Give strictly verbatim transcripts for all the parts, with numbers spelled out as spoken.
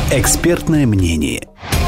Экспертное мнение.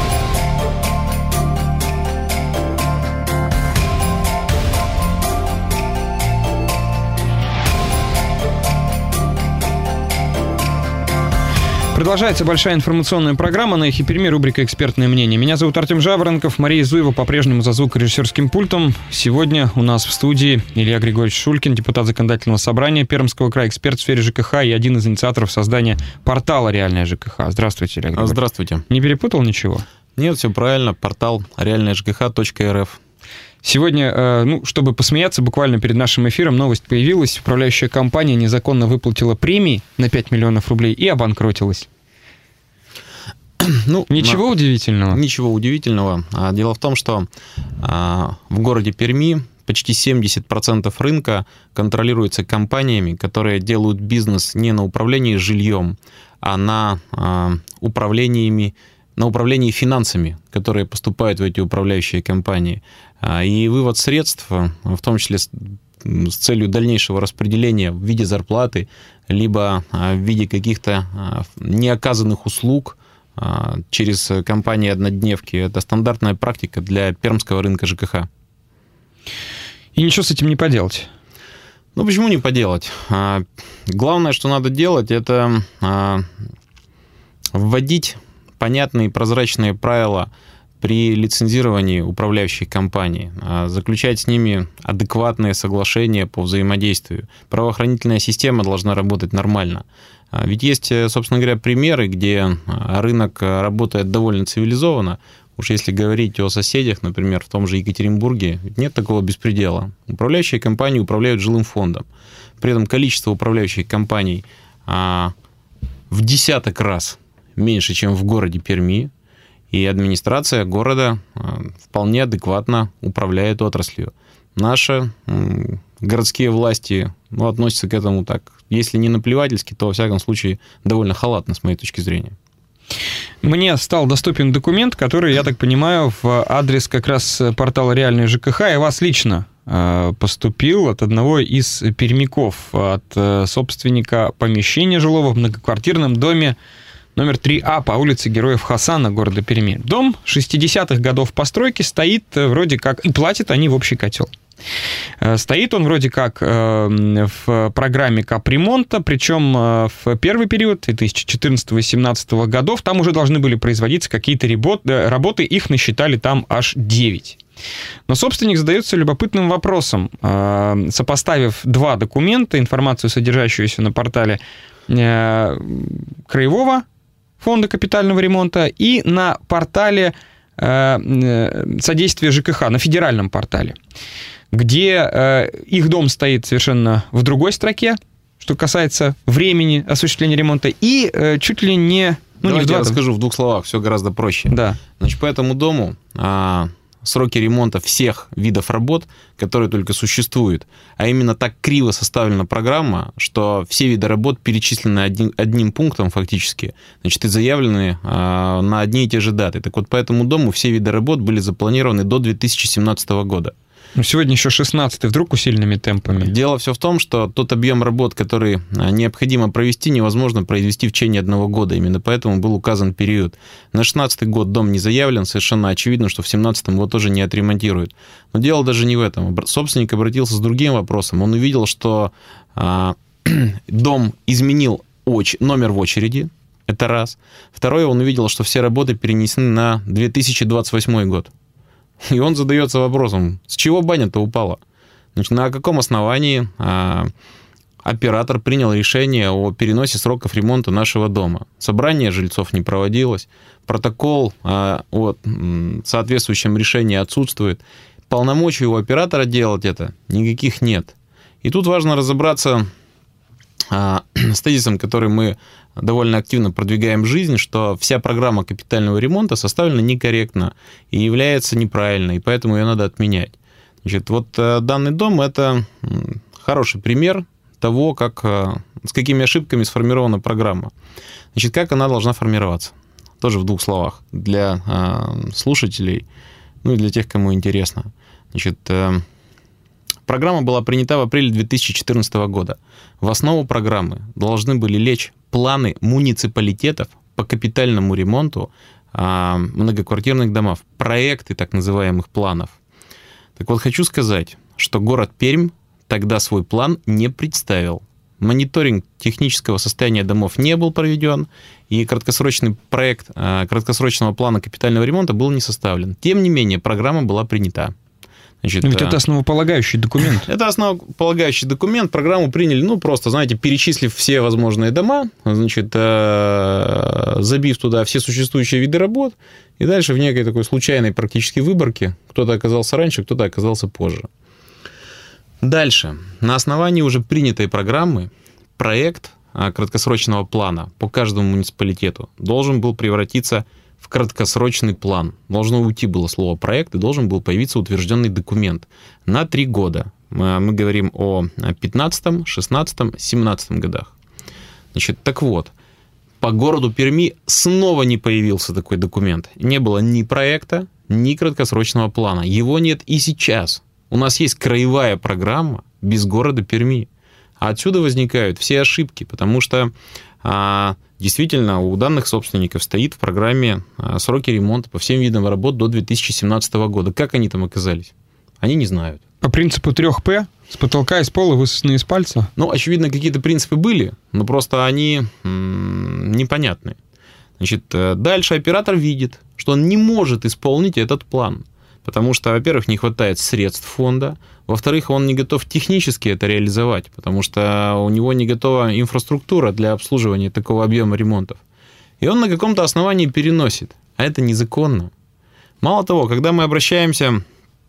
Продолжается большая информационная программа на Эхе Перми, рубрика «Экспертное мнение». Меня зовут Артем Жаворонков, Мария Зуева по-прежнему за звукорежиссерским пультом. Сегодня у нас в студии Илья Григорьевич Шулькин, депутат Законодательного собрания Пермского края, эксперт в сфере ЖКХ и один из инициаторов создания портала «Реальная ЖКХ». Здравствуйте, Илья Григорьевич. Здравствуйте. Не перепутал ничего? Нет, все правильно. Портал реальная жкх точка эр эф. Сегодня, ну, чтобы посмеяться, буквально перед нашим эфиром новость появилась. Управляющая компания незаконно выплатила премии на пять миллионов рублей и обанкротилась. Ну, ничего на... удивительного? Ничего удивительного. Дело в том, что а, в городе Перми почти семьдесят процентов рынка контролируется компаниями, которые делают бизнес не на управлении жильем, а на а, управлениями, на управлении финансами, которые поступают в эти управляющие компании. А, и вывод средств, в том числе с, с целью дальнейшего распределения в виде зарплаты, либо а, в виде каких-то а, неоказанных услуг, через компании-однодневки. Это стандартная практика для пермского рынка ЖКХ. И ничего с этим не поделать? Ну, почему не поделать? Главное, что надо делать, это вводить понятные и прозрачные правила при лицензировании управляющей компании, заключать с ними адекватные соглашения по взаимодействию. Правоохранительная система должна работать нормально. Ведь есть, собственно говоря, примеры, где рынок работает довольно цивилизованно. Уж если говорить о соседях, например, в том же Екатеринбурге, нет такого беспредела. Управляющие компании управляют жилым фондом. При этом количество управляющих компаний в десяток раз меньше, чем в городе Перми. И администрация города вполне адекватно управляет отраслью. Наши городские власти ну, относятся к этому так, если не наплевательски, то, во всяком случае, довольно халатно, с моей точки зрения. Мне стал доступен документ, который, я так понимаю, в адрес как раз портала «Реальная ЖКХ» и вас лично поступил от одного из пермяков, от собственника помещения жилого в многоквартирном доме номер три А по улице Героев Хасана города Перми. Дом шестидесятых годов постройки стоит вроде как... И платят они в общий котел. Стоит он вроде как в программе капремонта, причем в первый период две тысячи четырнадцатого - две тысячи семнадцатого годов там уже должны были производиться какие-то работы, их насчитали там аж девять. Но собственник задается любопытным вопросом, сопоставив два документа, информацию, содержащуюся на портале Краевого фонда капитального ремонта и на портале содействия ЖКХ, на федеральном портале, где их дом стоит совершенно в другой строке, что касается времени осуществления ремонта, и чуть ли не... Ну, Давайте не я расскажу в двух словах, все гораздо проще. Да. Значит, по этому дому... А... сроки ремонта всех видов работ, которые только существуют. А именно так криво составлена программа, что все виды работ перечислены одним, одним пунктом фактически, значит, и заявлены э, на одни и те же даты. Так вот, по этому дому все виды работ были запланированы до две тысячи семнадцатого года. Ну, сегодня еще шестнадцатый, вдруг усиленными темпами. Дело все в том, что тот объем работ, который необходимо провести, невозможно произвести в течение одного года. Именно поэтому был указан период. На шестнадцатый год дом не заявлен, совершенно очевидно, что в семнадцатом его тоже не отремонтируют. Но дело даже не в этом. Собственник обратился с другим вопросом. Он увидел, что а, дом изменил оч- номер в очереди. Это раз. Второе, он увидел, что все работы перенесены на две тысячи двадцать восьмой год. И он задается вопросом, с чего баня-то упала? Значит, на каком основании а, оператор принял решение о переносе сроков ремонта нашего дома? Собрание жильцов не проводилось, протокол а, о соответствующем решении отсутствует, полномочий у оператора делать это никаких нет. И тут важно разобраться а, с тезисом, который мы довольно активно продвигаем в жизнь, что вся программа капитального ремонта составлена некорректно и является неправильной, и поэтому ее надо отменять. Значит, вот данный дом – это хороший пример того, как, с какими ошибками сформирована программа. Значит, как она должна формироваться? Тоже в двух словах для слушателей, ну и для тех, кому интересно. Значит, программа была принята в апреле две тысячи четырнадцатого года. В основу программы должны были лечь планы муниципалитетов по по капитальному ремонту многоквартирных домов, проекты так называемых планов. Так вот, хочу сказать, что город Пермь тогда свой план не представил. Мониторинг технического состояния домов не был проведен, и краткосрочный проект краткосрочного плана капитального ремонта был не составлен. Тем не менее, программа была принята. Значит, ведь это основополагающий документ. Это основополагающий документ. Программу приняли, ну, просто, знаете, перечислив все возможные дома, значит, забив туда все существующие виды работ, и дальше в некой такой случайной практически выборке кто-то оказался раньше, кто-то оказался позже. Дальше. На основании уже принятой программы проект краткосрочного плана по каждому муниципалитету должен был превратиться в краткосрочный план. Должно уйти было слово «проект», и должен был появиться утвержденный документ на три года. Мы говорим о пятнадцатом, шестнадцатом, семнадцатом годах. Значит, так вот, по городу Перми снова не появился такой документ. Не было ни проекта, ни краткосрочного плана. Его нет и сейчас. У нас есть краевая программа без города Перми. А отсюда возникают все ошибки, потому что а, действительно у данных собственников стоит в программе а, сроки ремонта по всем видам работ до две тысячи семнадцатого года. Как они там оказались? Они не знают. По принципу трех П, с потолка, из пола, высосаны из пальца? Ну, очевидно, какие-то принципы были, но просто они м- непонятны. Значит, дальше оператор видит, что он не может исполнить этот план. Потому что, во-первых, не хватает средств фонда, во-вторых, он не готов технически это реализовать, потому что у него не готова инфраструктура для обслуживания такого объема ремонтов. И он на каком-то основании переносит, а это незаконно. Мало того, когда мы обращаемся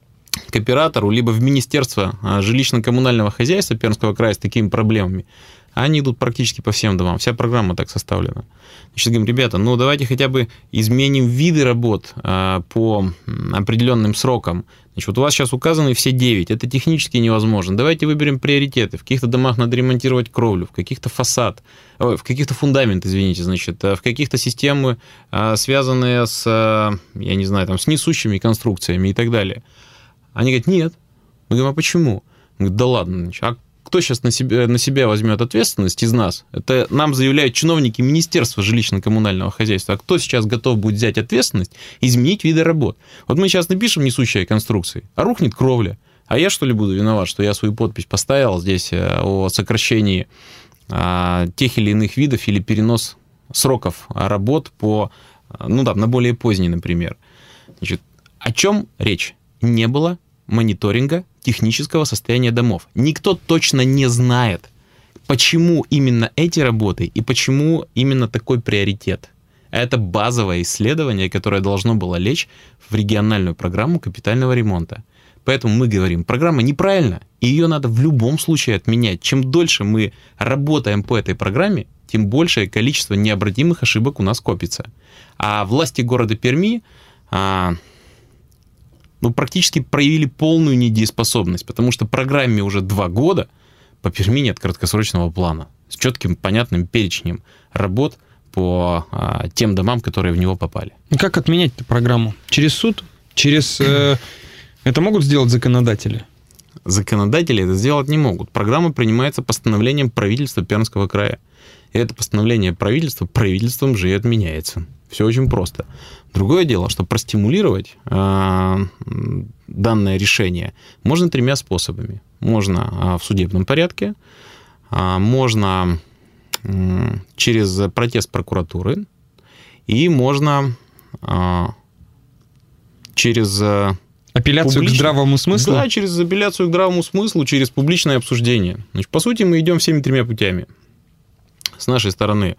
к оператору, либо в Министерство жилищно-коммунального хозяйства Пермского края с такими проблемами, они идут практически по всем домам. Вся программа так составлена. Значит, говорим, ребята, ну давайте хотя бы изменим виды работ а, по определенным срокам. Значит, вот у вас сейчас указаны все девять. Это технически невозможно. Давайте выберем приоритеты. В каких-то домах надо ремонтировать кровлю, в каких-то фасад, ой, в каких-то фундамент, извините, значит, в каких-то системы, а, связанные с, а, я не знаю, там, с несущими конструкциями и так далее. Они говорят, нет. Мы говорим, а почему? Мы говорим, да ладно, значит, а кто сейчас на себя, на себя возьмет ответственность из нас? Это нам заявляют чиновники Министерства жилищно-коммунального хозяйства. А кто сейчас готов будет взять ответственность и изменить виды работ? Вот мы сейчас напишем несущие конструкции, а рухнет кровля. А я, что ли, буду виноват, что я свою подпись поставил здесь о сокращении тех или иных видов или перенос сроков работ по, ну да, на более поздний, например. Значит, о чем речь? Не было мониторинга технического состояния домов. Никто точно не знает, почему именно эти работы и почему именно такой приоритет. Это базовое исследование, которое должно было лечь в региональную программу капитального ремонта. Поэтому мы говорим, программа неправильна, и ее надо в любом случае отменять. Чем дольше мы работаем по этой программе, тем большее количество необратимых ошибок у нас копится. А власти города Перми а, ну, практически проявили полную недееспособность, потому что программе уже два года по Перми нет краткосрочного плана с четким, понятным перечнем работ по а, тем домам, которые в него попали. Как отменять эту программу? Через суд? Через... Э, это могут сделать законодатели? Законодатели это сделать не могут. Программа принимается постановлением правительства Пермского края. И это постановление правительства правительством же и отменяется. Все очень просто. Другое дело, что простимулировать э, данное решение можно тремя способами. Можно э, в судебном порядке, э, можно э, через протест прокуратуры, и можно э, через... Э, апелляцию публич... к здравому смыслу? Да, через апелляцию к здравому смыслу, через публичное обсуждение. Значит, по сути, мы идем всеми тремя путями. С нашей стороны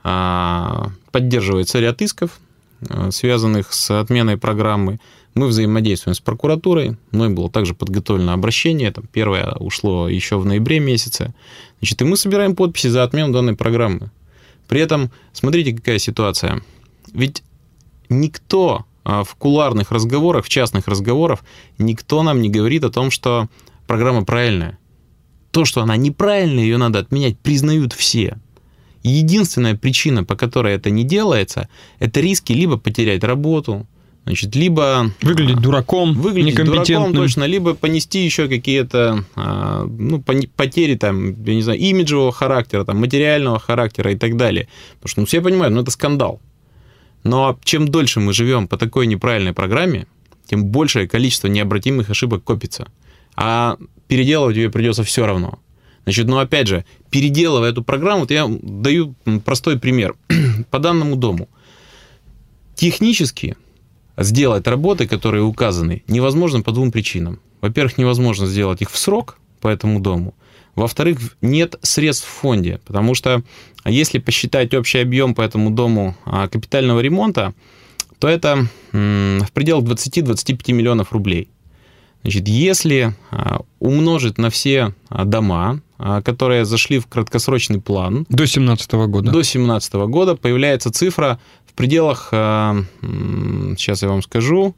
поддерживается ряд исков, связанных с отменой программы. Мы взаимодействуем с прокуратурой. Мной было также подготовлено обращение. Там первое ушло еще в ноябре месяце. Значит, и мы собираем подписи за отмену данной программы. При этом, смотрите, какая ситуация. Ведь никто в кулуарных разговорах, в частных разговорах, никто нам не говорит о том, что программа правильная. То, что она неправильная, ее надо отменять, признают все. Единственная причина, по которой это не делается, это риски либо потерять работу, Значит, либо... Выглядеть дураком, выглядеть некомпетентным. Дураком, точно, либо понести еще какие-то ну, потери, там, я не знаю, имиджевого характера, там, материального характера и так далее. Потому что ну, все понимают, ну, это скандал. Но чем дольше мы живем по такой неправильной программе, тем большее количество необратимых ошибок копится. А переделывать ее придется все равно. Значит, ну, опять же, переделывая эту программу, вот я даю простой пример. По данному дому. Технически сделать работы, которые указаны, невозможно по двум причинам. Во-первых, невозможно сделать их в срок по этому дому. Во-вторых, нет средств в фонде, потому что если посчитать общий объем по этому дому капитального ремонта, то это в пределах двадцать-двадцать пять миллионов рублей. Значит, если умножить на все дома, которые зашли в краткосрочный план... До две тысячи семнадцатого года. До две тысячи семнадцатого года появляется цифра в пределах, сейчас я вам скажу,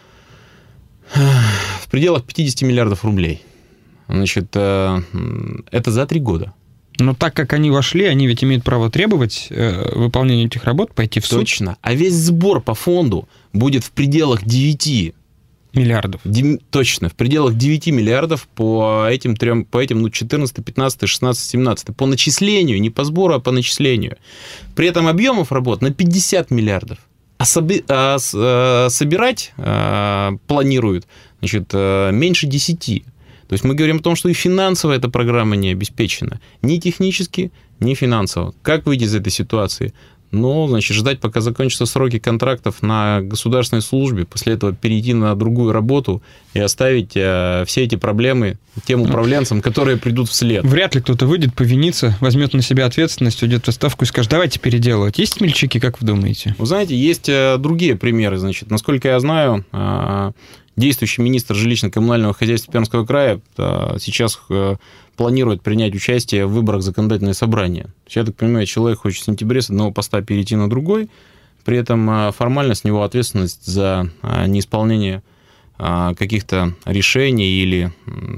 в пределах пятьдесят миллиардов рублей. Значит, это за три года. Но так как они вошли, они ведь имеют право требовать э, выполнения этих работ, пойти в суд. Точно. А весь сбор по фонду будет в пределах девяти миллиардов. Ди- точно, в пределах девяти миллиардов по этим трем, по этим, ну, четырнадцатый, пятнадцатый, шестнадцатый, семнадцатый. По начислению, не по сбору, а по начислению. При этом объемов работ на пятьдесят миллиардов. А, соби- а, а собирать а, планируют, значит, меньше десяти. То есть мы говорим о том, что и финансово эта программа не обеспечена. Ни технически, ни финансово. Как выйти из этой ситуации? Ну, значит, ждать, пока закончатся сроки контрактов на государственной службе, после этого перейти на другую работу и оставить э, все эти проблемы тем управленцам, которые придут вслед. Вряд ли кто-то выйдет, повинится, возьмет на себя ответственность, уйдет в отставку и скажет, давайте переделывать. Есть смельчаки, как вы думаете? Вы знаете, есть другие примеры. Значит, насколько я знаю, действующий министр жилищно-коммунального хозяйства Пермского края сейчас планирует принять участие в выборах в законодательное собрание. Я так понимаю, человек хочет в сентябре с одного поста перейти на другой, при этом формально с него ответственность за неисполнение каких-то решений или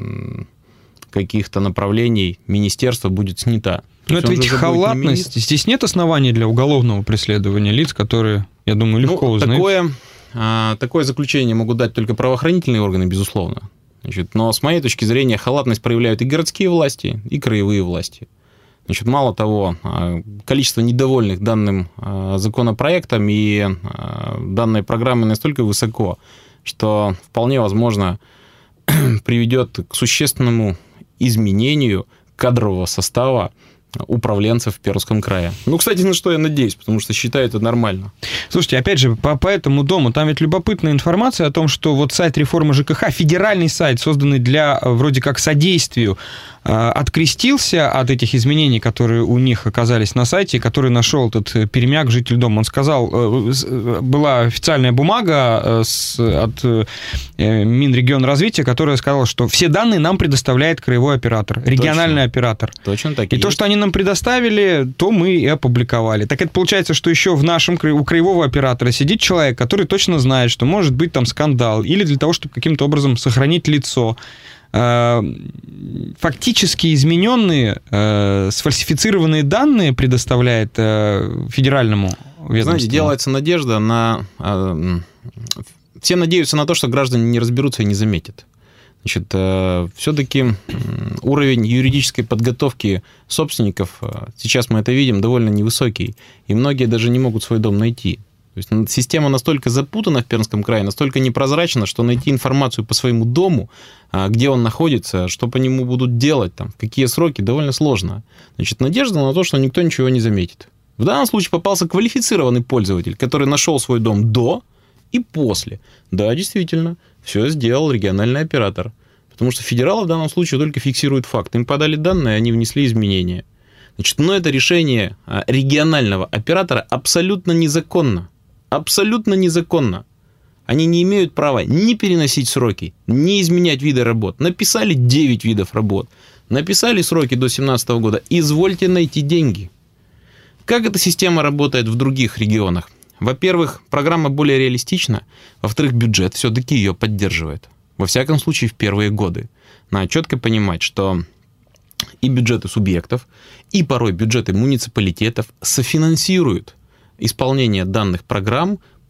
каких-то направлений министерства будет снята. Но это ведь халатность. Здесь нет оснований для уголовного преследования лиц, которые, я думаю, легко ну, узнают. Такое, такое заключение могут дать только правоохранительные органы, безусловно. Значит, но с моей точки зрения халатность проявляют и городские власти, и краевые власти. Значит, мало того, количество недовольных данным законопроектом и данной программой настолько высоко, что вполне возможно приведет к существенному изменению кадрового состава управленцев в Пермском крае. Ну, кстати, на что я надеюсь, потому что считаю это нормально. Слушайте, опять же, по, по этому дому, там ведь любопытная информация о том, что вот сайт реформы ЖКХ, федеральный сайт, созданный для вроде как содействию, открестился от этих изменений, которые у них оказались на сайте, который нашел этот пермяк, житель дома. Он сказал, была официальная бумага с, от Минрегионразвития, которая сказала, что все данные нам предоставляет краевой оператор, региональный Точно. оператор. Точно так и И есть. то, что они нам предоставили, то мы и опубликовали. Так это получается, что еще в нашем, у краевого оператора сидит человек, который точно знает, что может быть там скандал, или для того, чтобы каким-то образом сохранить лицо. Фактически измененные, сфальсифицированные данные предоставляет федеральному ведомству. Знаете, делается надежда на... Все надеются на то, что граждане не разберутся и не заметят. Значит, все-таки уровень юридической подготовки собственников, сейчас мы это видим, довольно невысокий, и многие даже не могут свой дом найти. То есть система настолько запутана в Пермском крае, настолько непрозрачна, что найти информацию по своему дому, где он находится, что по нему будут делать, там, в какие сроки, довольно сложно. Значит, надежда на то, что никто ничего не заметит. В данном случае попался квалифицированный пользователь, который нашел свой дом до и после. Да, действительно, все сделал региональный оператор. Потому что федералы в данном случае только фиксируют факт. Им подали данные, они внесли изменения. Значит, но это решение регионального оператора абсолютно незаконно. Абсолютно незаконно. Они не имеют права ни переносить сроки, ни изменять виды работ. Написали девять видов работ. Написали сроки до две тысячи семнадцатого года. Извольте найти деньги. Как эта система работает в других регионах? Во-первых, программа более реалистична. Во-вторых, бюджет все-таки ее поддерживает. Во всяком случае, в первые годы. Надо четко понимать, что и бюджеты субъектов, и порой бюджеты муниципалитетов софинансируют исполнение данных программ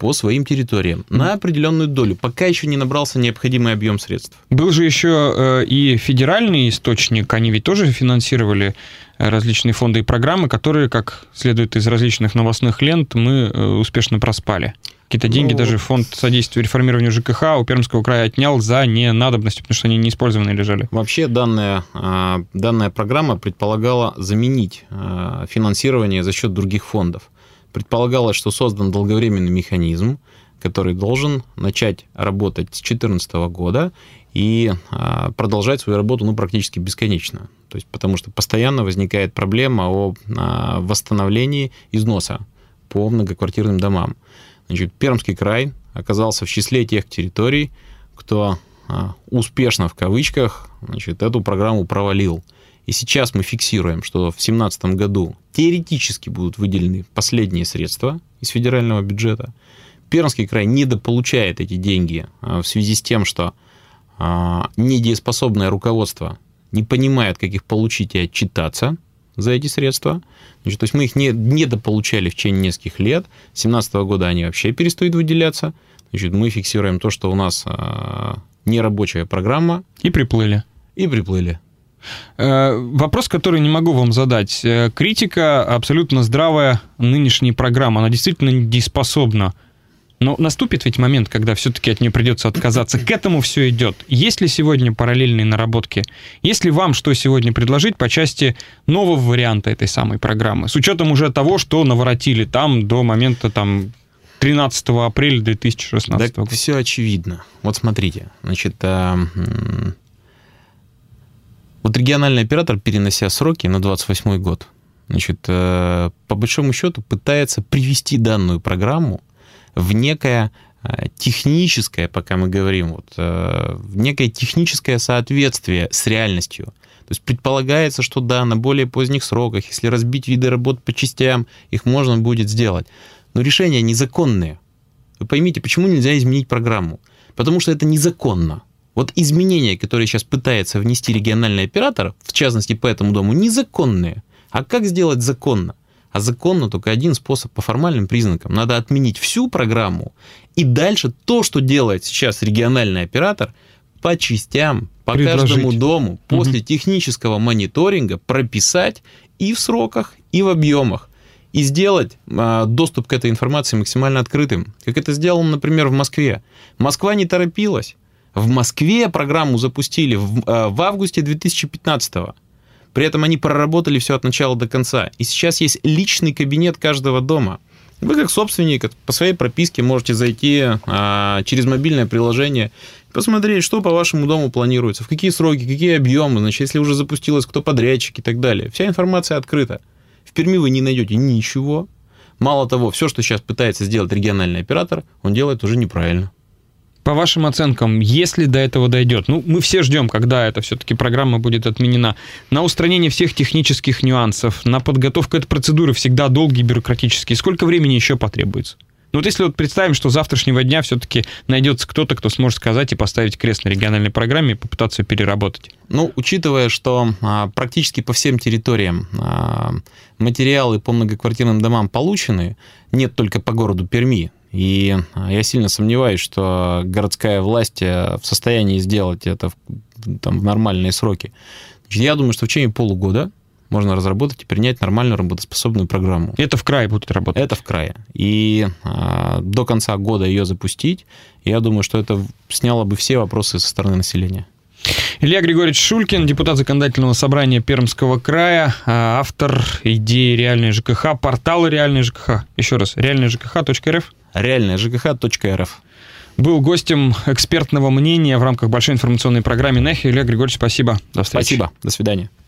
по своим территориям на определенную долю, пока еще не набрался необходимый объем средств. Был же еще и федеральный источник, они ведь тоже финансировали различные фонды и программы, которые, как следует из различных новостных лент, мы успешно проспали. Какие-то деньги ну, даже фонд содействия реформированию ЖКХ у Пермского края отнял за ненадобностью, потому что они неиспользованные лежали. Вообще данная, данная программа предполагала заменить финансирование за счет других фондов. Предполагалось, что создан долговременный механизм, который должен начать работать с две тысячи четырнадцатого года и продолжать свою работу ну, практически бесконечно. То есть, потому что постоянно возникает проблема о восстановлении износа по многоквартирным домам. Значит, Пермский край оказался в числе тех территорий, кто успешно, в кавычках, значит, эту программу провалил. И сейчас мы фиксируем, что в две тысячи семнадцатом году теоретически будут выделены последние средства из федерального бюджета. Пермский край недополучает эти деньги в связи с тем, что недееспособное руководство не понимает, как их получить и отчитаться за эти средства. Значит, то есть мы их не, недополучали в течение нескольких лет. С две тысячи семнадцатого года они вообще перестают выделяться. Значит, мы фиксируем то, что у нас нерабочая программа. И приплыли. И приплыли. Вопрос, который не могу вам задать. Критика абсолютно здравая нынешней программы. Она действительно недееспособна. Но наступит ведь момент, когда все-таки от нее придется отказаться. К этому все идет. Есть ли сегодня параллельные наработки? Есть ли вам что сегодня предложить по части нового варианта этой самой программы? С учетом уже того, что наворотили там до момента там, тринадцатого апреля две тысячи шестнадцатого года. Да, все очевидно. Вот смотрите. Значит, вот региональный оператор, перенося сроки на двадцать восьмой год, значит, по большому счету пытается привести данную программу в некое техническое, пока мы говорим, вот, в некое техническое соответствие с реальностью. То есть предполагается, что да, на более поздних сроках, если разбить виды работ по частям, их можно будет сделать. Но решения незаконные. Вы поймите, почему нельзя изменить программу? Потому что это незаконно. Вот изменения, которые сейчас пытается внести региональный оператор, в частности по этому дому, незаконные. А как сделать законно? А законно только один способ по формальным признакам. Надо отменить всю программу и дальше то, что делает сейчас региональный оператор, по частям, по предложить. Каждому дому, после угу. технического мониторинга прописать и в сроках, и в объемах. И сделать а, доступ к этой информации максимально открытым. Как это сделано, например, в Москве. Москва не торопилась. В Москве программу запустили в, а, в августе две тысячи пятнадцатого. При этом они проработали все от начала до конца. И сейчас есть личный кабинет каждого дома. Вы, как собственник, по своей прописке можете зайти а, через мобильное приложение, посмотреть, что по вашему дому планируется, в какие сроки, какие объемы, значит, если уже запустилось, кто подрядчик и так далее. Вся информация открыта. В Перми вы не найдете ничего. Мало того, все, что сейчас пытается сделать региональный оператор, он делает уже неправильно. По вашим оценкам, если до этого дойдет, ну, мы все ждем, когда эта все-таки программа будет отменена, на устранение всех технических нюансов, на подготовку этой процедуры всегда долгие, бюрократические, сколько времени еще потребуется? Ну, вот если вот представим, что с завтрашнего дня все-таки найдется кто-то, кто сможет сказать и поставить крест на региональной программе и попытаться ее переработать. Ну, учитывая, что а, практически по всем территориям а, материалы по многоквартирным домам получены, нет только по городу Перми, и я сильно сомневаюсь, что городская власть в состоянии сделать это в, там, в нормальные сроки. Значит, я думаю, что в течение полугода можно разработать и принять нормальную работоспособную программу. Это в крае будет работать? Это в крае. И а, до конца года ее запустить, я думаю, что это сняло бы все вопросы со стороны населения. Илья Григорьевич Шулькин, депутат Законодательного собрания Пермского края, автор идеи «Реальная ЖКХ», портала «Реальная ЖКХ». Еще раз, реальная жкх точка эр эф. реальная жкх точка эр эф. Был гостем экспертного мнения в рамках большой информационной программы «Нехи». Илья Григорьевич, спасибо. До встречи. Спасибо. До свидания.